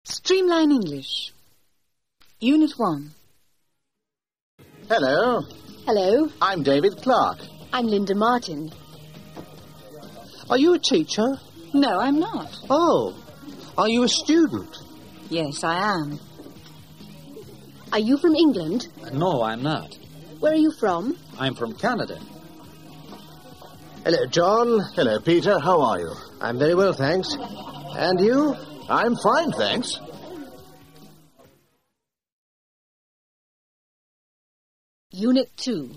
Streamline English. Unit 1. Hello. Hello, I'm David Clark. I'm Linda Martin. Are you a teacher? No, I'm not. Oh. Are you a student? Yes, I am. Are you from England? No, I'm not. Where are you from? I'm from Canada. Hello, John. Hello, Peter. How are you? I'm very well, thanks. And you? I'm fine, thanks. Unit 2.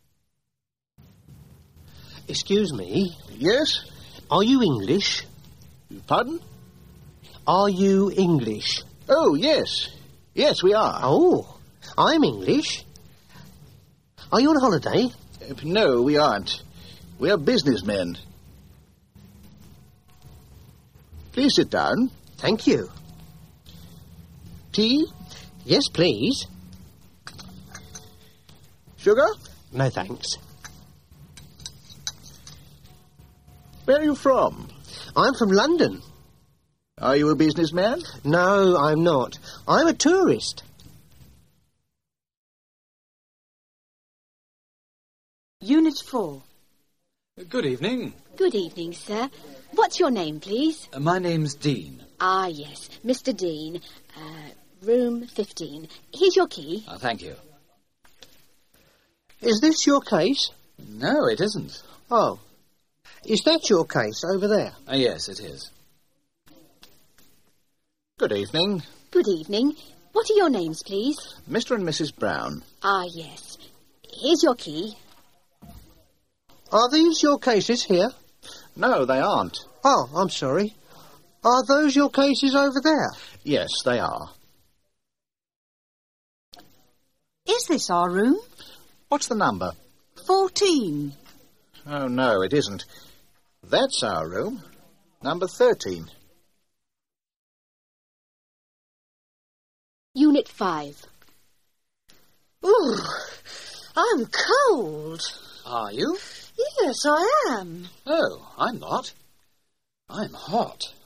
Excuse me. Yes? Are you English? Pardon? Are you English? Oh, yes. Yes, we are. Oh, I'm English. Are you on holiday? No, we aren't. We're businessmen. Please sit down. Thank you. Tea? Yes, please. Sugar? No, thanks. Where are you from? I'm from London. Are you a businessman? No, I'm not. I'm a tourist. Unit 4. Good evening. Good evening, sir. What's your name, please? My name's Dean. Ah, yes, Mr. Dean. Room 15. Here's your key. Thank you. Is this your case? No, it isn't. Oh. Is that your case over there? Yes, it is. Good evening. Good evening. What are your names, please? Mr. and Mrs. Brown. Ah, yes. Here's your key. Are these your cases here? No, they aren't. Oh, I'm sorry. Are those your cases over there? Yes, they are. Is this our room? What's the number? 14. Oh, no, it isn't. That's our room. Number 13. Unit 5. Ooh, I'm cold. Are you? Yes, I am. Oh, I'm not. I'm hot.